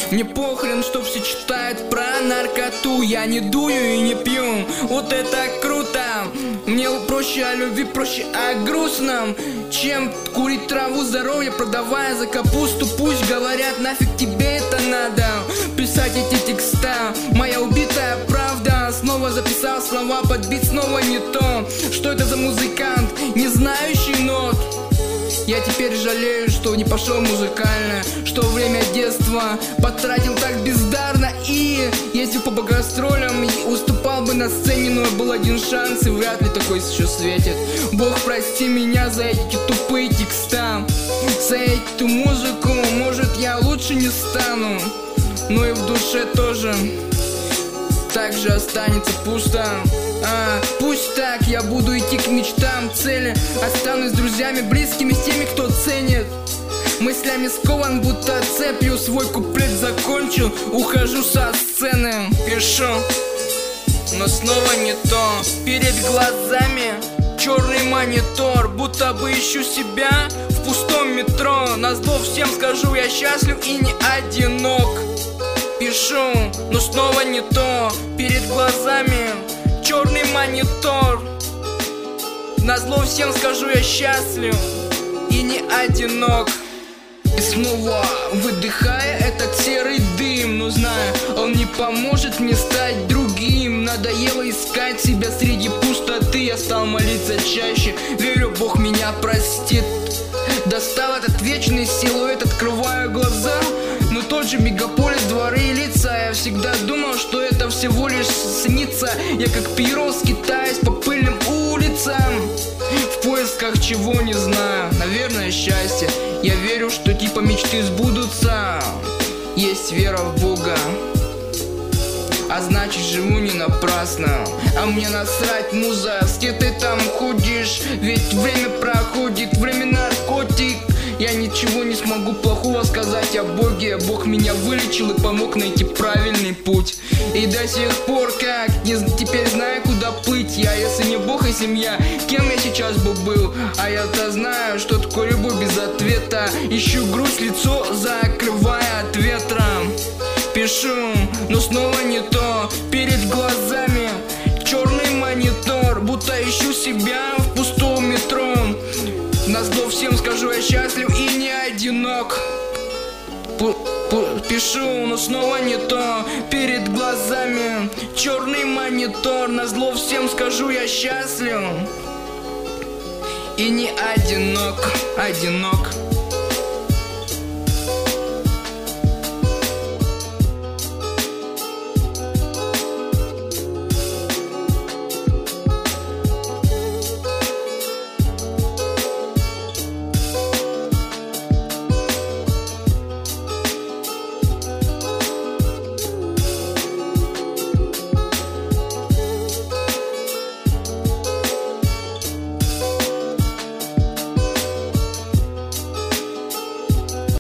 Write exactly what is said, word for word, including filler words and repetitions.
Мне похрен, что все читают про наркоту. Я не дую и не пью, вот это круто. Мне проще о любви, проще о грустном, чем курить траву здоровья, продавая за капусту. Пусть говорят, нафиг тебе это надо, писать эти текста. Моя убитая правда. Снова записал слова, подбить снова не то. Что это за музыкант, не знающий нот? Я теперь жалею, что не пошел музыкально, что время детства потратил так бездарно. И ездил по гастролям и уступал бы на сцене, но был один шанс, и вряд ли такой еще светит. Бог, прости меня за эти тупые текста, за эту музыку. Может, я лучше не стану, но и в душе тоже так же останется пусто. А, пусть так, я буду идти к мечтам, цели. Останусь с друзьями, близкими, с теми, кто ценит. Мыслями скован, будто цепью. Свой куплет закончу, ухожу со сцены. Пишу, но снова не то. Перед глазами черный монитор, будто бы ищу себя в пустом метро. Назло всем скажу, я счастлив и не одинок. Пишу, но снова не то. Перед глазами черный монитор. Назло всем скажу, я счастлив и не одинок. И снова выдыхая этот серый дым, но знаю, он не поможет мне стать другим. Надоело искать себя среди пустоты. Я стал молиться чаще, верю, Бог меня простит. Достал этот вечный силуэт, открываю глаза, но тот же мегаполис, дворы и лица. Я всегда думал, что это всего лишь снится. Я как Пьеро скитаюсь по пыльным улицам, в поисках чего не знаю, наверное, счастье. Я верю, что типа мечты сбудутся. Есть вера в Бога, а значит живу не напрасно. А мне насрать, муза, где ты там ходишь, ведь время проходит, время наркотик. Я ничего не смогу плохого сказать о Боге. Бог меня вылечил и помог найти правильный путь. И до сих пор как не, теперь знаю, куда плыть. Я, если не Бог и семья, кем я сейчас бы был? А я-то знаю, что такое любовь без ответа. Ищу грусть, лицо закрывая от ветра. Пишу, но снова не то. Перед глазами черный монитор, будто ищу себя в пустом метро. Назло всем скажу, я счастлив и не одинок. Пишу, но снова не то. Перед глазами черный монитор. Назло всем скажу, я счастлив и не одинок. Одинок.